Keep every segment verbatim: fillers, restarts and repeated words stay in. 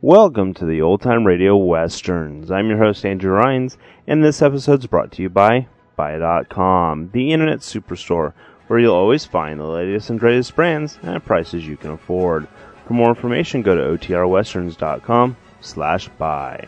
Welcome to the Old Time Radio Westerns. I'm your host, Andrew Rhines, and this episode's brought to you by Buy dot com, the internet superstore, where you'll always find the latest and greatest brands at prices you can afford. For more information, go to O T R westerns dot com slash buy.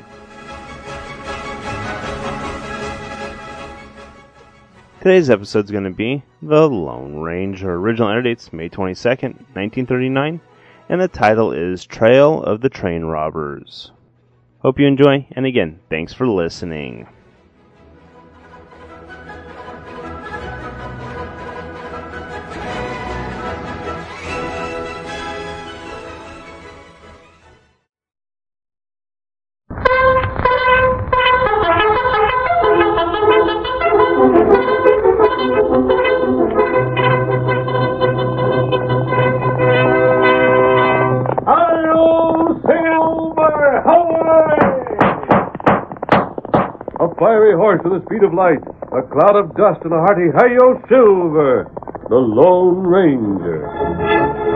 Today's episode is going to be The Lone Ranger. Original air date's May twenty-second, nineteen thirty-nine, and the title is Trail of the Train Robbers. Hope you enjoy, and again, thanks for listening. Fiery horse with the speed of light, a cloud of dust, and a hearty Hi-Yo Silver, the Lone Ranger.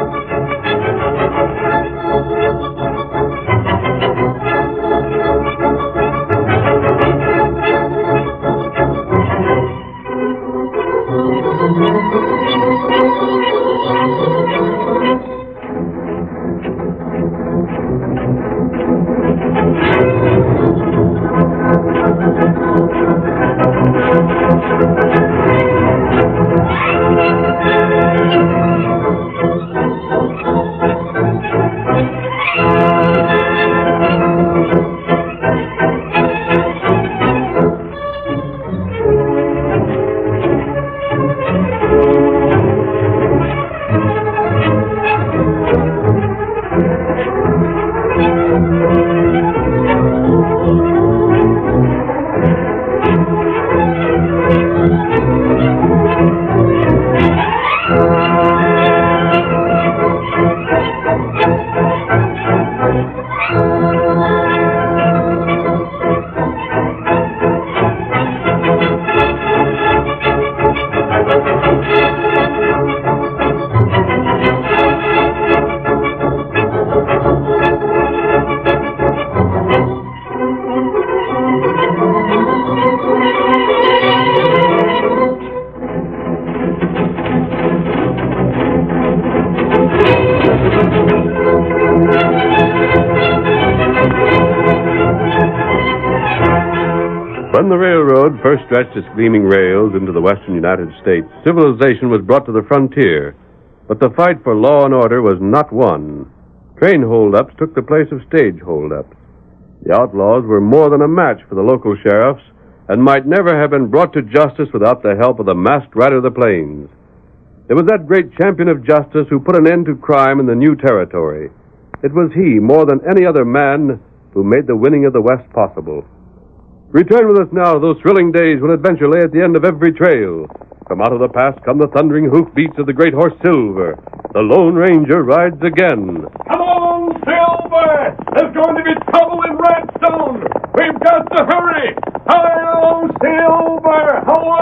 When the railroad first stretched its gleaming rails into the western United States, civilization was brought to the frontier. But the fight for law and order was not won. Train holdups took the place of stage holdups. The outlaws were more than a match for the local sheriffs and might never have been brought to justice without the help of the masked rider of the plains. It was that great champion of justice who put an end to crime in the new territory. It was he, more than any other man, who made the winning of the West possible. Return with us now to those thrilling days when adventure lay at the end of every trail. From out of the past come the thundering hoofbeats of the great horse Silver. The Lone Ranger rides again. Come on, Silver! There's going to be trouble in Redstone! We've got to hurry! Hi-yo, Silver!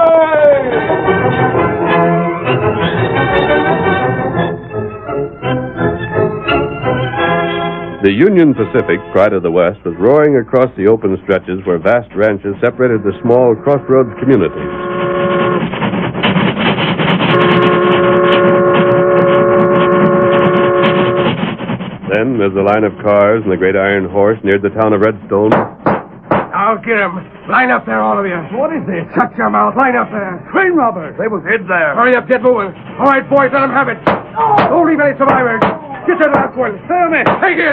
The Union Pacific, pride of the West, was roaring across the open stretches where vast ranches separated the small crossroads communities. Then, as the line of cars and the great iron horse neared the town of Redstone... I'll get him. Line up there, all of you. What is this? Shut your mouth. Line up there. Train robbers! They was hid there. Hurry up, get moving. All right, boys, let them have it. Oh. Don't leave any survivors. Get that last one. Stay me. Take it.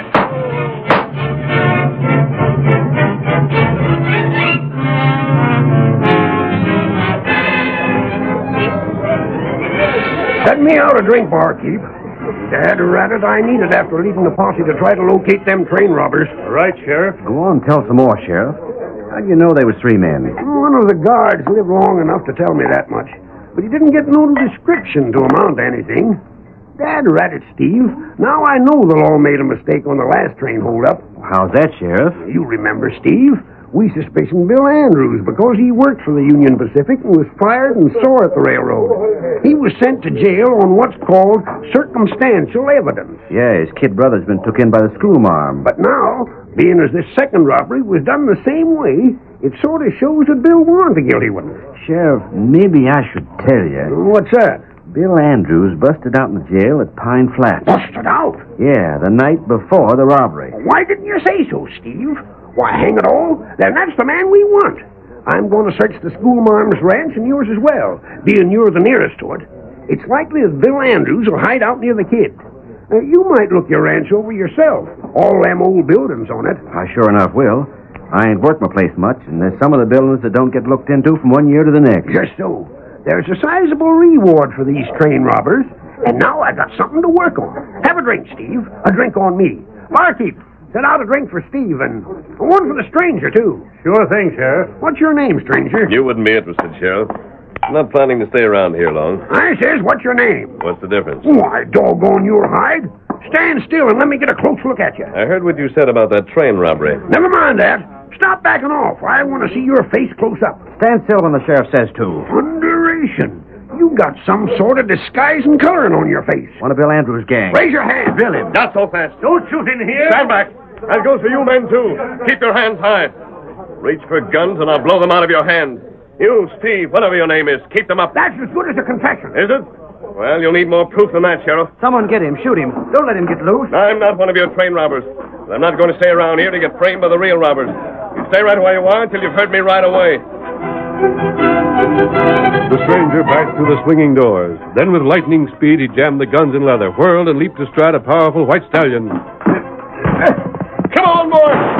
Set me out a drink, barkeep. Dad ratted I needed after leaving the posse to try to locate them train robbers. All right, Sheriff. Go on, tell some more, Sheriff. How do you know there was three men? One of the guards lived long enough to tell me that much, but he didn't get no description to amount to anything. Dad ratted, Steve. Now I know the law made a mistake on the last train holdup. How's that, Sheriff? You remember, Steve. We suspicion Bill Andrews because he worked for the Union Pacific and was fired and sore at the railroad. He was sent to jail on what's called circumstantial evidence. Yeah, his kid brother's been took in by the schoolmarm. But now, being as this second robbery was done the same way, it sort of shows that Bill warn't the guilty one. Sheriff, maybe I should tell you. What's that? Bill Andrews busted out in the jail at Pine Flats. Busted out? Yeah, the night before the robbery. Why didn't you say so, Steve? Why, hang it all, then that's the man we want. I'm going to search the schoolmarm's ranch and yours as well, being you're the nearest to it. It's likely that Bill Andrews will hide out near the kid. Uh, you might look your ranch over yourself. All them old buildings on it. I sure enough will. I ain't worked my place much, and there's some of the buildings that don't get looked into from one year to the next. Just so. There's a sizable reward for these train robbers, and now I've got something to work on. Have a drink, Steve. A drink on me. Barkeep, set out a drink for Steve, and one for the stranger, too. Sure thing, Sheriff. What's your name, stranger? You wouldn't be interested, Sheriff. I'm not planning to stay around here long. I says, what's your name? What's the difference? Why, doggone your hide. Stand still and let me get a close look at you. I heard what you said about that train robbery. Never mind that. Stop backing off. I want to see your face close up. Stand still when the sheriff says to. Thunderation. You got some sort of disguise and coloring on your face. One of Bill Andrews' gang. Raise your hand. Bill him. Not so fast. Don't shoot in here. Stand back. That goes for you men, too. Keep your hands high. Reach for guns, and I'll blow them out of your hand. You, Steve, whatever your name is, keep them up. That's as good as a confession. Is it? Well, you'll need more proof than that, Sheriff. Someone get him. Shoot him. Don't let him get loose. I'm not one of your train robbers. I'm not going to stay around here to get framed by the real robbers. You stay right where you are until you've heard me right away. The stranger backed through the swinging doors. Then with lightning speed, he jammed the guns in leather, whirled, and leaped astride a powerful white stallion. Come on, boys!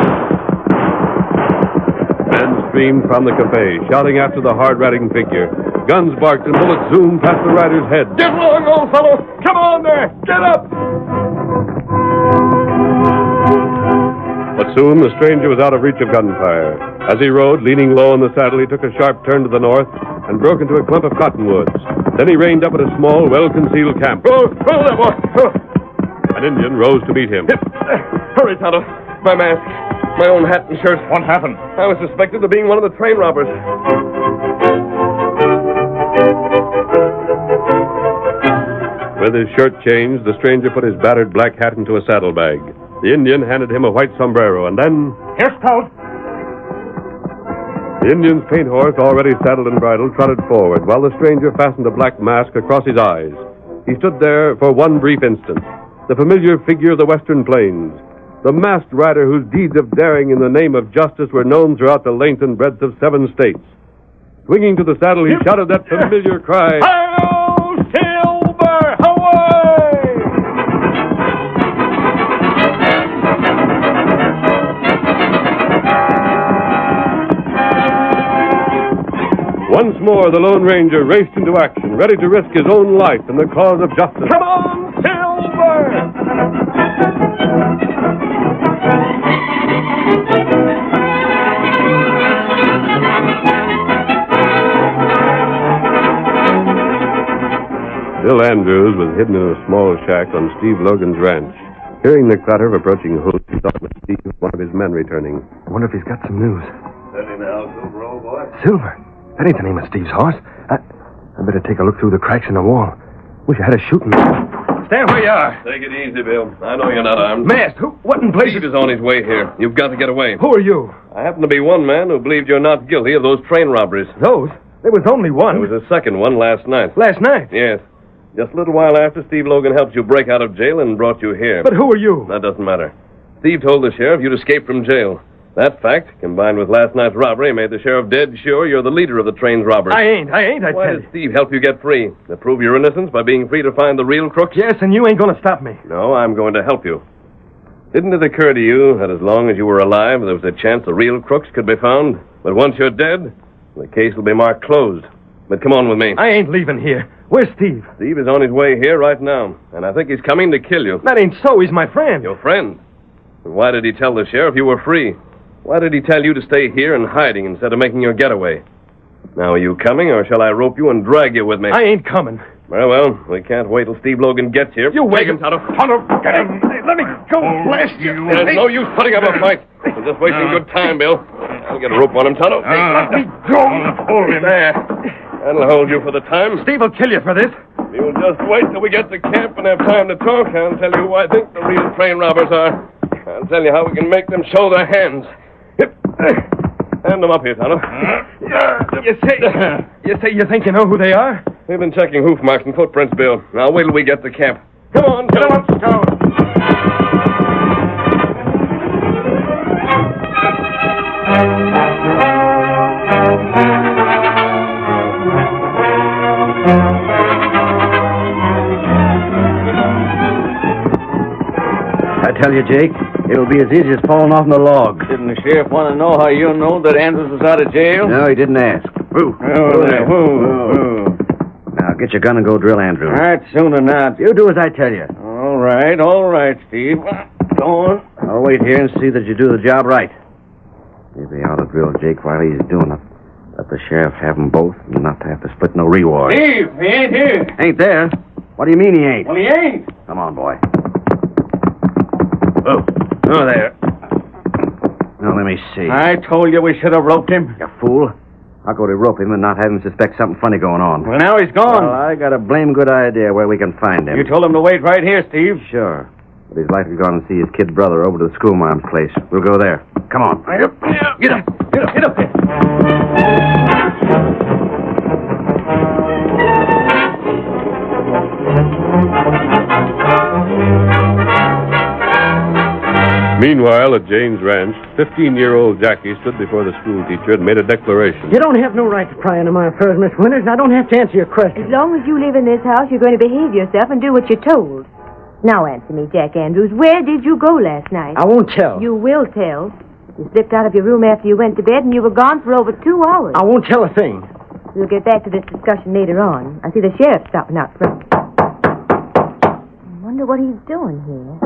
Men streamed from the cafe, shouting after the hard-riding figure. Guns barked and bullets zoomed past the rider's head. Get along, old fellow! Come on there! Get up! But soon the stranger was out of reach of gunfire. As he rode, leaning low in the saddle, he took a sharp turn to the north and broke into a clump of cottonwoods. Then he reined up at a small, well-concealed camp. Roll, roll there, boy! Oh. An Indian rose to meet him. Hurry, Tonto. My mask. My own hat and shirt. What happened? I was suspected of being one of the train robbers. With his shirt changed, the stranger put his battered black hat into a saddlebag. The Indian handed him a white sombrero, and then... Here, Scout. The Indian's paint horse, already saddled and bridled, trotted forward, while the stranger fastened a black mask across his eyes. He stood there for one brief instant, the familiar figure of the Western Plains, the masked rider whose deeds of daring in the name of justice were known throughout the length and breadth of seven states. Swinging to the saddle, he shouted that familiar cry... Hi-yo, Silver! Away! Once more, the Lone Ranger raced into action, ready to risk his own life in the cause of justice. Come on, Silver! Bill Andrews was hidden in a small shack on Steve Logan's ranch. Hearing the clatter of approaching hoofs, he thought it was Steve, one of his men, returning. I wonder if he's got some news. Steady now, Silver, old boy. Silver? That ain't the name of Steve's horse. I, I better take a look through the cracks in the wall. Wish I had a shooting. Stand where you are. Take it easy, Bill. I know you're not armed. Masked? Who? What in place? Steve is on his way here. You've got to get away. Who are you? I happen to be one man who believed you're not guilty of those train robberies. Those? There was only one. There was a second one last night. Last night? Yes. Just a little while after Steve Logan helped you break out of jail and brought you here. But who are you? That doesn't matter. Steve told the sheriff you'd escaped from jail. That fact, combined with last night's robbery, made the sheriff dead sure you're the leader of the train's robbers. I ain't. I ain't, I Why tell did you. Steve help you get free? To prove your innocence by being free to find the real crooks? Yes, and you ain't going to stop me. No, I'm going to help you. Didn't it occur to you that as long as you were alive, there was a chance the real crooks could be found? But once you're dead, the case will be marked closed. But come on with me. I ain't leaving here. Where's Steve? Steve is on his way here right now, and I think he's coming to kill you. That ain't so. He's my friend. Your friend? And why did he tell the sheriff you were free? Why did he tell you to stay here in hiding instead of making your getaway? Now, are you coming, or shall I rope you and drag you with me? I ain't coming. Very well. We can't wait till Steve Logan gets here. You wait. Take him, Tonto. Tonto, get him. Let me go. Blast you. There's no use putting up a fight. We're just wasting good time, Bill. Now, We'll get a rope on him, Tonto. Hey, let me go. Hold him. There. That'll hold you for the time. Steve will kill you for this. You'll just wait till we get to camp and have time to talk. I'll tell you who I think the real train robbers are. I'll tell you how we can make them show their hands. Yep. Hand them up here, Tonto. Uh, you say, you say you think you know who they are? We've been checking hoof marks and footprints, Bill. Now wait till we get to camp. Come on, Come on, Scout. I tell you, Jake, it'll be as easy as falling off the log. Didn't the sheriff want to know how you know that Andrews was out of jail? No, he didn't ask. Who? Oh, there. Whoa, whoa, whoa. Now, get your gun and go drill Andrew. All right, soon enough. You do as I tell you. All right, all right, Steve. Go on. I'll wait here and see that you do the job right. Maybe I ought to drill Jake while he's doing it. Let the sheriff have them both and not have to split no reward. Steve, he ain't here. Ain't there? What do you mean he ain't? Well, he ain't. Come on, boy. Oh, oh, there. Now, let me see. I told you we should have roped him. You fool. I'll go to rope him and not have him suspect something funny going on. Well, now he's gone. Well, I got a blame good idea where we can find him. You told him to wait right here, Steve. Sure. But he's likely gone to see his kid brother over to the schoolmarm's place. We'll go there. Come on. Right up. Get up. Get up. Get up there. Meanwhile, at Jane's ranch, fifteen-year-old Jackie stood before the schoolteacher and made a declaration. You don't have no right to pry into my affairs, Miss Winters, and I don't have to answer your As questions. long as you live in this house, you're going to behave yourself and do what you're told. Now answer me, Jack Andrews. Where did you go last night? I won't tell. You will tell. You slipped out of your room after you went to bed, and you were gone for over two hours. I won't tell a thing. We'll get back to this discussion later on. I see the sheriff stopping out front. I wonder what he's doing here.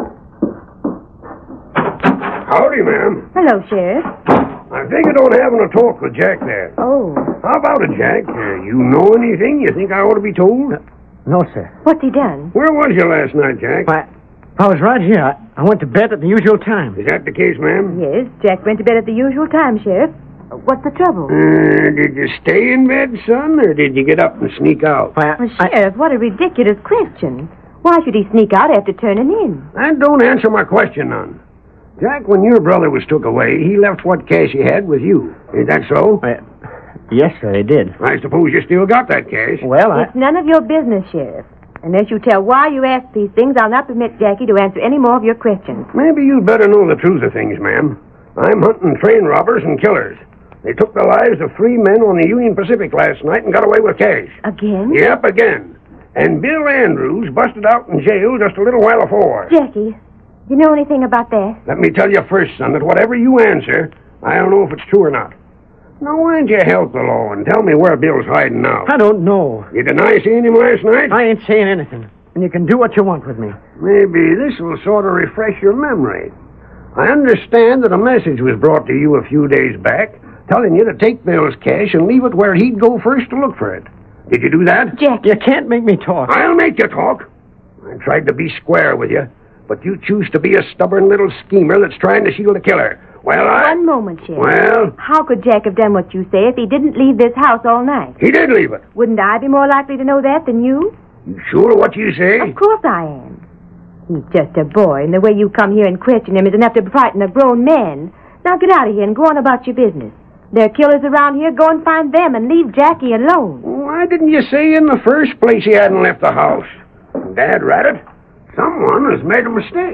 Howdy, ma'am. Hello, Sheriff. I figured on having a talk with Jack there. Oh. How about it, Jack? Uh, you know anything you think I ought to be told? No, sir. What's he done? Where was you last night, Jack? I, I was right here. I, I went to bed at the usual time. Is that the case, ma'am? Yes, Jack went to bed at the usual time, Sheriff. What's the trouble? Uh, did you stay in bed, son, or did you get up and sneak out? Why, Well, I, Sheriff, what a ridiculous question. Why should he sneak out after turning in? That don't answer my question none. Jack, when your brother was took away, he left what cash he had with you. Is that so? I, yes, sir, I did. I suppose you still got that cash. Well, I... It's none of your business, Sheriff. Unless you tell why you ask these things, I'll not permit Jackie to answer any more of your questions. Maybe you'd better know the truth of things, ma'am. I'm hunting train robbers and killers. They took the lives of three men on the Union Pacific last night and got away with cash. Again? Yep, again. And Bill Andrews busted out in jail just a little while before. Jackie, do you know anything about that? Let me tell you first, son, that whatever you answer, I don't know if it's true or not. Now, why don't you help the law and tell me where Bill's hiding now? I don't know. You deny seeing him last night? I ain't saying anything. And you can do what you want with me. Maybe this will sort of refresh your memory. I understand that a message was brought to you a few days back telling you to take Bill's cash and leave it where he'd go first to look for it. Did you do that? Jackie. You can't make me talk. I'll make you talk. I tried to be square with you, but you choose to be a stubborn little schemer that's trying to shield a killer. Well, I... One moment, Sheriff. Well, How could Jack have done what you say if he didn't leave this house all night? he did leave it. Wouldn't I be more likely to know that than you? You sure of what you say? Of course I am. He's just a boy, and the way you come here and question him is enough to frighten a grown man. Now get out of here and go on about your business. There are killers around here. Go and find them and leave Jackie alone. Why didn't you say in the first place he hadn't left the house? Dad rat it. Someone has made a mistake.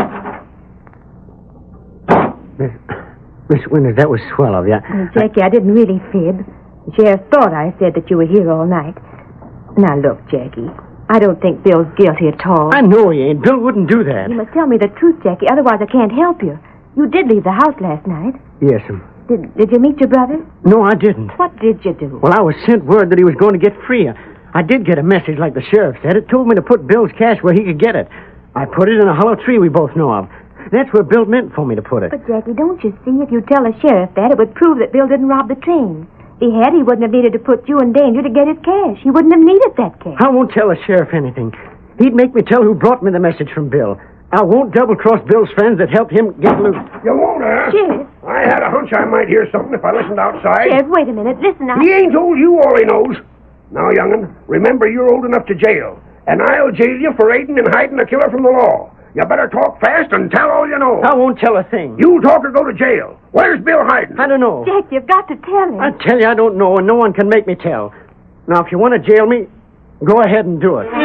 Miss, Miss Winters, that was swell of you. Well, Jackie, I didn't really fib. The sheriff thought I said that you were here all night. Now, look, Jackie, I don't think Bill's guilty at all. I know he ain't. Bill wouldn't do that. You must tell me the truth, Jackie, otherwise I can't help you. You did leave the house last night. Yes, ma'am. Did, did you meet your brother? No, I didn't. What did you do? Well, I was sent word that he was going to get free. I did get a message like the sheriff said. It told me to put Bill's cash where he could get it. I put it in a hollow tree we both know of. That's where Bill meant for me to put it. But, Jackie, don't you see, if you tell the sheriff that, it would prove that Bill didn't rob the train. If he had, he wouldn't have needed to put you in danger to get his cash. He wouldn't have needed that cash. I won't tell the sheriff anything. He'd make me tell who brought me the message from Bill. I won't double-cross Bill's friends that helped him get loose. You won't, huh? Sheriff. I had a hunch I might hear something if I listened outside. Sheriff, wait a minute. Listen, I... He ain't told you all he knows. Now, young'un, remember you're old enough to jail, and I'll jail you for aiding and hiding a killer from the law. You better talk fast and tell all you know. I won't tell a thing. You talk or go to jail. Where's Bill hiding? I don't know. Jack, you've got to tell him. I tell you, I don't know, and no one can make me tell. Now, if you want to jail me, go ahead and do it.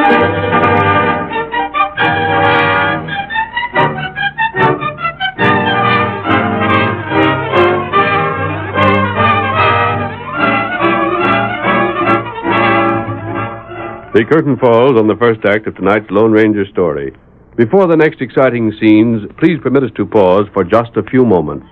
The curtain falls on the first act of tonight's Lone Ranger story. Before the next exciting scenes, please permit us to pause for just a few moments.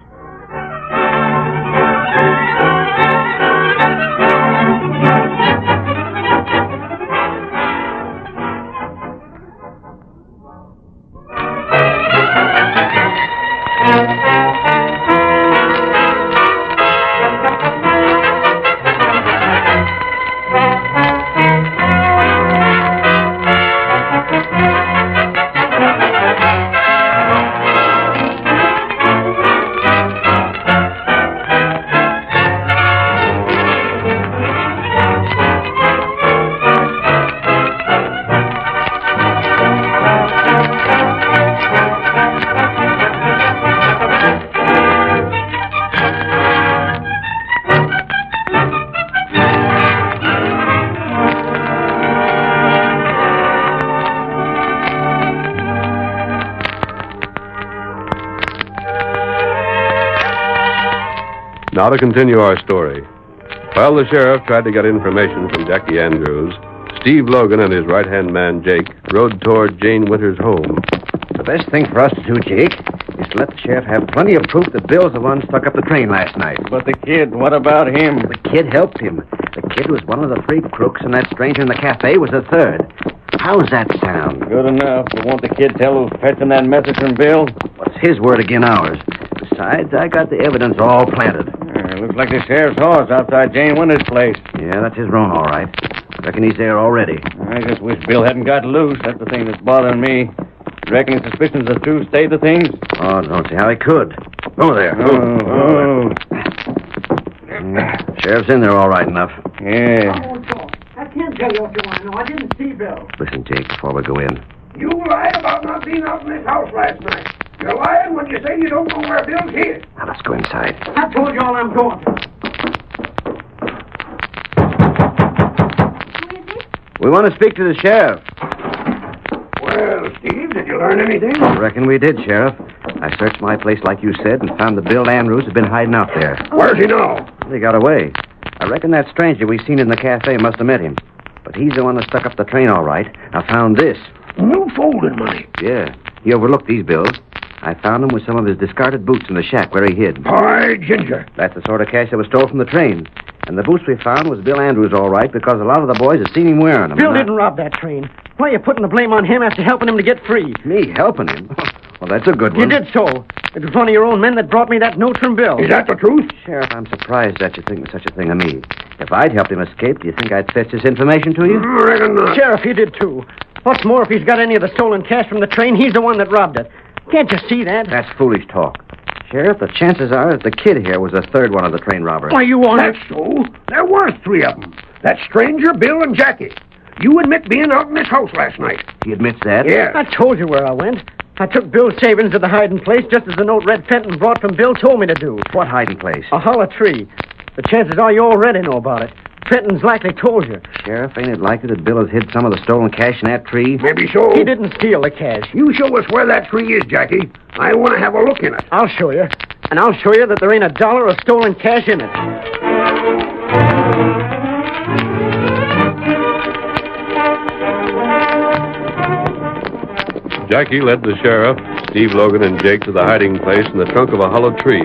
Now to continue our story. While the sheriff tried to get information from Jackie Andrews, Steve Logan and his right-hand man, Jake, rode toward Jane Winter's home. The best thing for us to do, Jake, is to let the sheriff have plenty of proof that Bill's the one stuck up the train last night. But the kid, what about him? The kid helped him. The kid was one of the three crooks, and that stranger in the cafe was the third. How's that sound? Good enough. But won't the kid tell who's fetching that message from Bill? What's his word again ours? Besides, I got the evidence all planted. Uh, looks like the sheriff's horse outside Jane Winter's place. Yeah, that's his roan, all right. Reckon he's there already. I just wish Bill hadn't got loose. That's the thing that's bothering me. Reckon his suspicions of true state of things? Oh, don't see how he could. Oh, there. Oh, oh. Mm, sheriff's in there all right enough. Yeah. I won't talk. I can't tell you what you want to know. I didn't see Bill. Listen, Jake, before we go in. You lied about not being out in this house last night. You're lying when you say you don't know where Bill's hid. Now, let's go inside. I told you all I'm going. Who is it? We want to speak to the sheriff. Well, Steve, did you learn anything? I reckon we did, Sheriff. I searched my place like you said and found that Bill Andrews had been hiding out there. Where's he now? He got away. I reckon that stranger we seen in the cafe must have met him. But he's the one that stuck up the train all right. I found this. New folding money. Yeah, he overlooked these bills. I found them with some of his discarded boots in the shack where he hid. By ginger. That's the sort of cash that was stole from the train. And the boots we found was Bill Andrews all right because a lot of the boys had seen him wearing them. Bill didn't rob that train. Why are you putting the blame on him after helping him to get free? Me helping him? Well, that's a good one. You did so. It was one of your own men that brought me that note from Bill. Is that the truth? Sheriff, I'm surprised that you think such a thing of me. If I'd helped him escape, do you think I'd fetch this information to you? I reckon not. Sheriff, he did too. What's more, if he's got any of the stolen cash from the train, he's the one that robbed it. Can't you see that? That's foolish talk. Sheriff, the chances are that the kid here was the third one of the train robbers. Why, you want That's so. There were three of them. That stranger, Bill, and Jackie. You admit being out in this house last night. He admits that? Yeah. I told you where I went. I took Bill's savings to the hiding place just as the note Red Fenton brought from Bill told me to do. What hiding place? A hollow tree. The chances are you already know about it. Fenton's likely told you. Sheriff, ain't it likely that Bill has hid some of the stolen cash in that tree? Maybe so. He didn't steal the cash. You show us where that tree is, Jackie. I want to have a look in it. I'll show you. And I'll show you that there ain't a dollar of stolen cash in it. Jackie led the sheriff, Steve Logan, and Jake to the hiding place in the trunk of a hollow tree.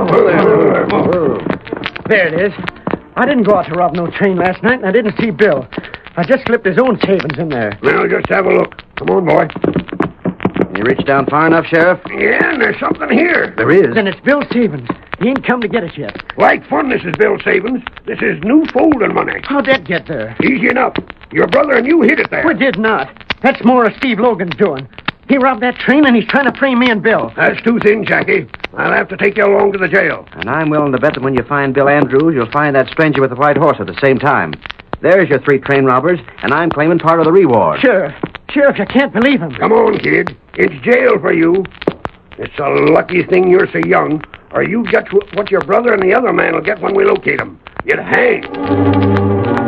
There it is. I didn't go out to rob no train last night, and I didn't see Bill. I just slipped his own savings in there. Well, just have a look. Come on, boy. You reach down far enough, Sheriff? Yeah, and there's something here. There is. Then it's Bill's savings. He ain't come to get us yet. Like fun, this is Bill's savings. This is new folding money. How'd that get there? Easy enough. Your brother and you hid it there. We did not. That's more of Steve Logan's doing. He robbed that train, and he's trying to frame me and Bill. That's two things, Jackie. I'll have to take you along to the jail. And I'm willing to bet that when you find Bill Andrews, you'll find that stranger with the white horse at the same time. There's your three train robbers, and I'm claiming part of the reward. Sheriff. Sheriff, you can't believe him. Come on, kid. It's jail for you. It's a lucky thing you're so young, or you get what your brother and the other man will get when we locate him. You'd hang.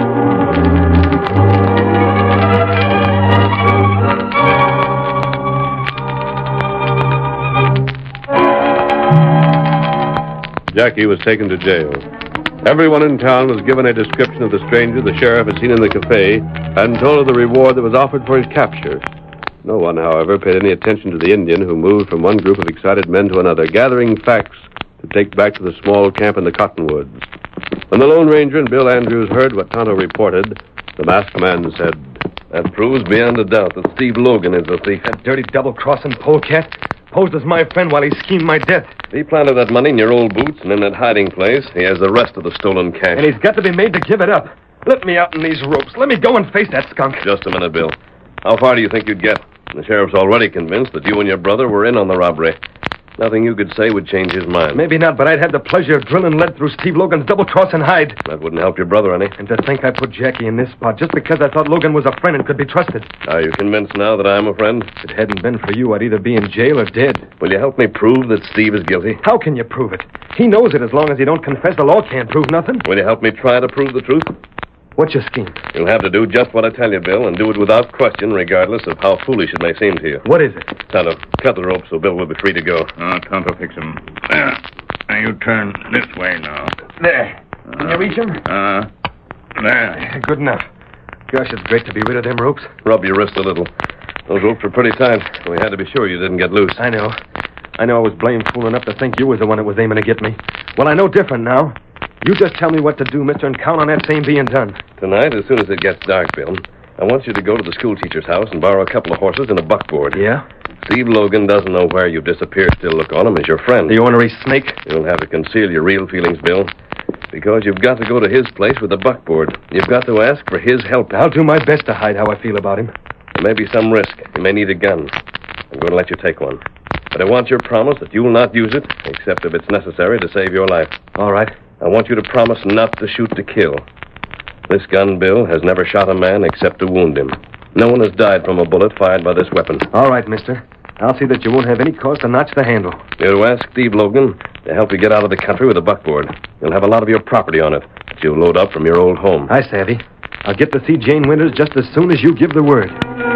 Jackie was taken to jail. Everyone in town was given a description of the stranger the sheriff had seen in the cafe and told of the reward that was offered for his capture. No one, however, paid any attention to the Indian who moved from one group of excited men to another, gathering facts to take back to the small camp in the cottonwoods. When the Lone Ranger and Bill Andrews heard what Tonto reported, the masked man said, "That proves beyond a doubt that Steve Logan is the thief. That dirty double-crossing polecat posed as my friend while he schemed my death. He planted that money in your old boots, and in that hiding place, he has the rest of the stolen cash. And he's got to be made to give it up. Let me out in these ropes. Let me go and face that skunk. Just a minute, Bill. How far do you think you'd get? The sheriff's already convinced that you and your brother were in on the robbery. Nothing you could say would change his mind. Maybe not, but I'd had the pleasure of drilling lead through Steve Logan's double-crossing hide. That wouldn't help your brother any. And to think I put Jackie in this spot just because I thought Logan was a friend and could be trusted. Are you convinced now that I'm a friend? If it hadn't been for you, I'd either be in jail or dead. Will you help me prove that Steve is guilty? How can you prove it? He knows it. As long as he don't confess, the law can't prove nothing. Will you help me try to prove the truth? What's your scheme? You'll have to do just what I tell you, Bill, and do it without question, regardless of how foolish it may seem to you. What is it? Tonto, cut the rope so Bill will be free to go. Oh, Tonto, fix him. There. Now you turn this way now. There. Can you reach him? Uh, there. Good enough. Gosh, it's great to be rid of them ropes. Rub your wrist a little. Those ropes were pretty tight. We had to be sure you didn't get loose. I know. I know I was blame fool enough to think you was the one that was aiming to get me. Well, I know different now. You just tell me what to do, mister, and count on that same being done. Tonight, as soon as it gets dark, Bill, I want you to go to the schoolteacher's house and borrow a couple of horses and a buckboard. Yeah? Steve Logan doesn't know where you've disappeared. Still look on him as your friend. The ornery snake? You'll have to conceal your real feelings, Bill, because you've got to go to his place with the buckboard. You've got to ask for his help. I'll do my best to hide how I feel about him. There may be some risk. You may need a gun. I'm going to let you take one. But I want your promise that you will not use it, except if it's necessary to save your life. All right. I want you to promise not to shoot to kill. This gun, Bill, has never shot a man except to wound him. No one has died from a bullet fired by this weapon. All right, mister. I'll see that you won't have any cause to notch the handle. You'll ask Steve Logan to help you get out of the country with a buckboard. You'll have a lot of your property on it that you'll load up from your old home. I savvy. I'll get to see Jane Winters just as soon as you give the word.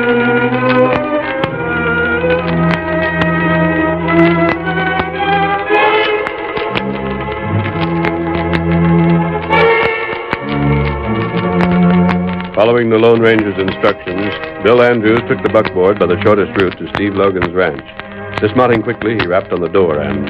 Following the Lone Ranger's instructions, Bill Andrews took the buckboard by the shortest route to Steve Logan's ranch. Dismounting quickly, he rapped on the door and...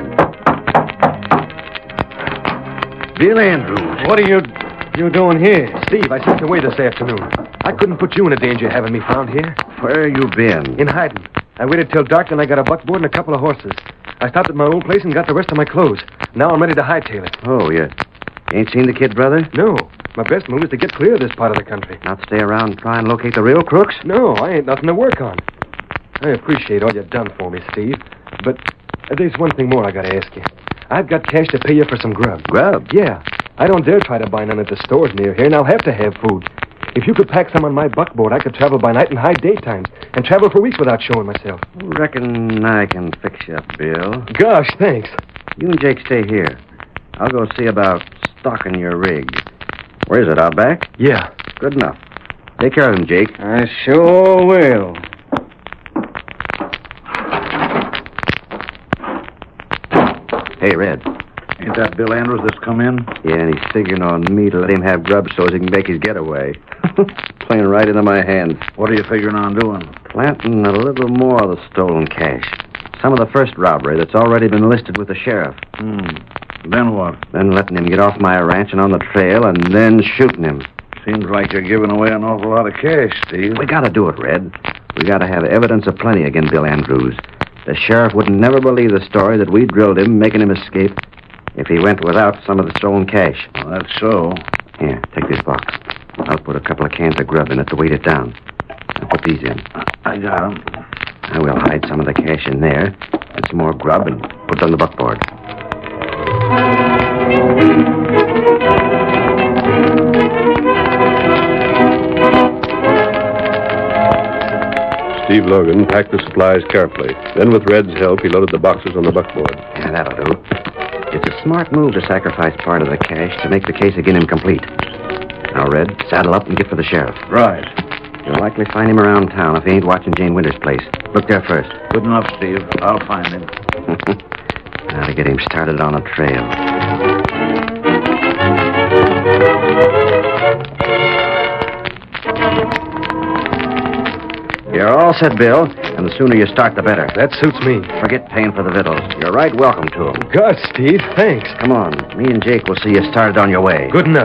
Bill Andrews. What are you... you doing here? Steve, I sent away this afternoon. I couldn't put you in a danger having me found here. Where you been? In hiding. I waited till dark, and I got a buckboard and a couple of horses. I stopped at my old place and got the rest of my clothes. Now I'm ready to hightail it. Oh, you ain't seen the kid, brother? No. My best move is to get clear of this part of the country. Not stay around and try and locate the real crooks? No, I ain't nothing to work on. I appreciate all you've done for me, Steve. But there's one thing more I gotta ask you. I've got cash to pay you for some grub. Grub? Yeah. I don't dare try to buy none at the stores near here, and I'll have to have food. If you could pack some on my buckboard, I could travel by night and hide daytimes, and travel for weeks without showing myself. Reckon I can fix you up, Bill. Gosh, thanks. You and Jake stay here. I'll go see about stocking your rig. Where is it, out back? Yeah. Good enough. Take care of him, Jake. I sure will. Hey, Red. Ain't that Bill Andrews that's come in? Yeah, and he's figuring on me to let him have grub so as he can make his getaway. Playing right into my hands. What are you figuring on doing? Planting a little more of the stolen cash. Some of the first robbery that's already been listed with the sheriff. Hmm. Then what? Then letting him get off my ranch and on the trail, and then shooting him. Seems like you're giving away an awful lot of cash, Steve. We gotta do it, Red. We gotta have evidence of plenty against Bill Andrews. The sheriff would never believe the story that we drilled him, making him escape, if he went without some of the stolen cash. Well, that's so. Here, take this box. I'll put a couple of cans of grub in it to weight it down. I'll put these in. I got 'em. I will hide some of the cash in there, and some more grub, and put it on the buckboard. Steve Logan packed the supplies carefully. Then, with Red's help, he loaded the boxes on the buckboard. Yeah, that'll do. It's a smart move to sacrifice part of the cash to make the case against him complete. Now, Red, saddle up and get for the sheriff. Right. You'll likely find him around town if he ain't watching Jane Winters' place. Look there first. Good enough, Steve. I'll find him. Now to get him started on a trail. You're all set, Bill, and the sooner you start, the better. That suits me. Forget paying for the victuals. You're right welcome to them. God, Steve, thanks. Come on. Me and Jake will see you started on your way. Good enough.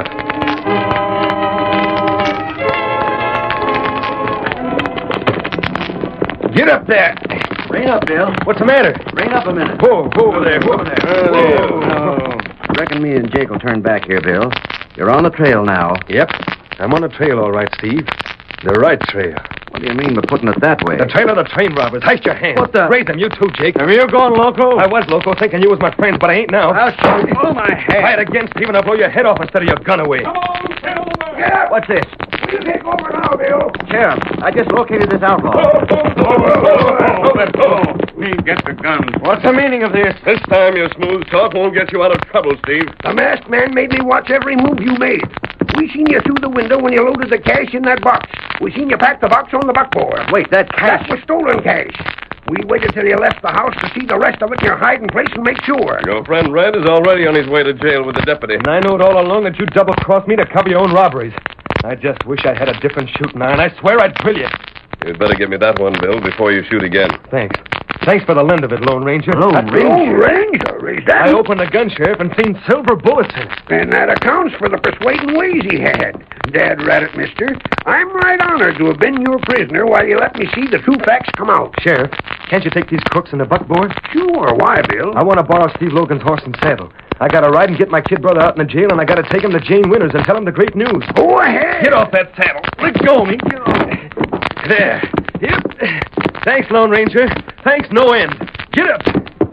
Get up there. Rein up, Bill. What's the matter? Rein up a minute. Whoa, whoa, over there, whoa. there. Whoa. Reckon me and Jake will turn back here, Bill. You're on the trail now. Yep. I'm on the trail, all right, Steve. The right trail. What do you mean by putting it that way? The trail of the train robbers. Heist your hand. What the- Raise them, you too, Jake. Are you going loco? I was loco, thinking you was my friend, but I ain't now. I'll shoot you. Oh, my head. Try it again, Steve, and I'll blow your head off instead of your gun away. Come on, Silver! Get up! What's this? You take over now, Bill. Sheriff, I just located this outlaw. Let go. Me get the gun. What's the meaning of this? This time your smooth talk won't get you out of trouble, Steve. The masked man made me watch every move you made. We seen you through the window when you loaded the cash in that box. We seen you pack the box on the buckboard. Wait, that cash... That was stolen cash. We waited till you left the house to see the rest of it in your hiding place and make sure. Your friend Red is already on his way to jail with the deputy. And I knowed all along that you double-crossed me to cover your own robberies. I just wish I had a different shooting iron. I swear I'd drill you. You'd better give me that one, Bill, before you shoot again. Thanks. Thanks for the lend of it, Lone Ranger. Lone That- Ranger? Lone Ranger, is that? I opened the gun, Sheriff, and seen silver bullets in it. And that accounts for the persuading ways he had. Dad rat it, mister. I'm right honored to have been your prisoner while you let me see the true facts come out. Sheriff, can't you take these crooks in the buckboard? Sure, why, Bill? I want to borrow Steve Logan's horse and saddle. I got to ride and get my kid brother out in the jail, and I got to take him to Jane Winters and tell him the great news. Go ahead. Get off that saddle. Let go of me. There. Yep. Thanks, Lone Ranger. Thanks, no end. Get up.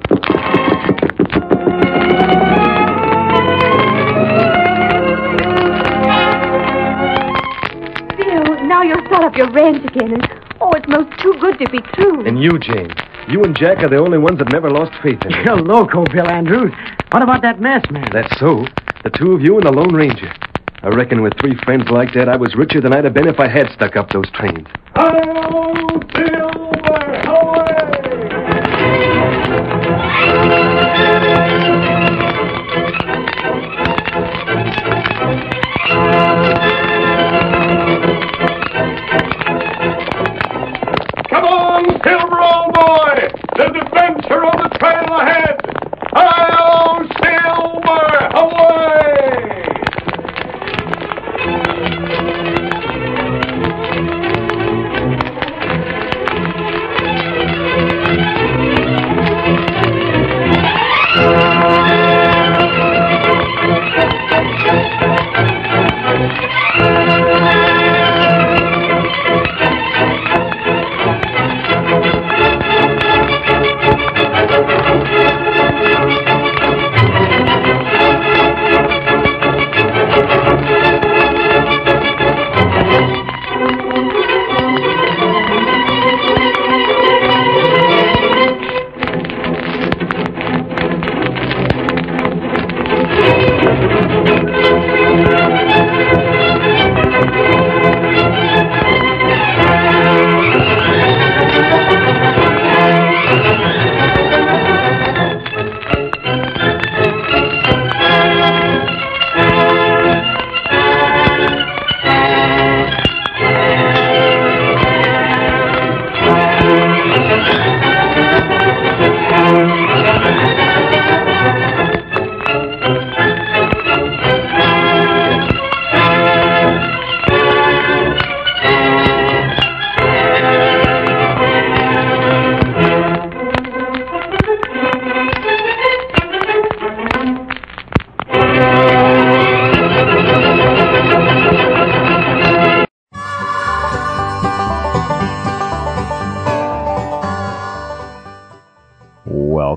Bill, now you'll start up your ranch again, and oh, it's most too good to be true. And you, Jane. You and Jack are the only ones that never lost faith in me. You're loco, Bill Andrews. What about that masked man? That's so. The two of you and the Lone Ranger. I reckon with three friends like that, I was richer than I'd have been if I had stuck up those trains. Oh, Silver, Come on, Silver, old boy! There's adventure on the trail ahead! Hi-yo, Silver! Away!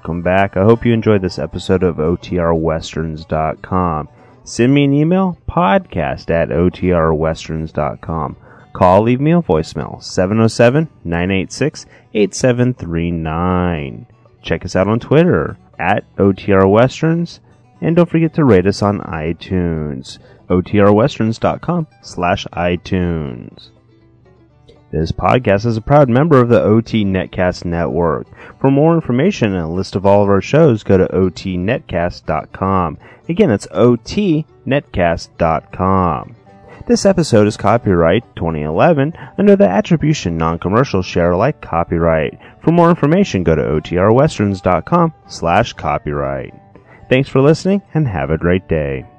welcome back. I hope you enjoyed this episode of O T R westerns dot com. Send me an email, podcast at O T R westerns dot com. Call, leave me a voicemail, seven oh seven, nine eight six, eight seven three nine. Check us out on Twitter, at O T R Westerns, and don't forget to rate us on iTunes, O T R westerns dot com slash iTunes. This podcast is a proud member of the O T Netcast Network. For more information and a list of all of our shows, go to O T netcast dot com. Again, that's O T netcast dot com. This episode is copyright twenty eleven under the Attribution Non-Commercial Share Alike copyright. For more information, go to O T R westerns dot com slash copyright. Thanks for listening and have a great day.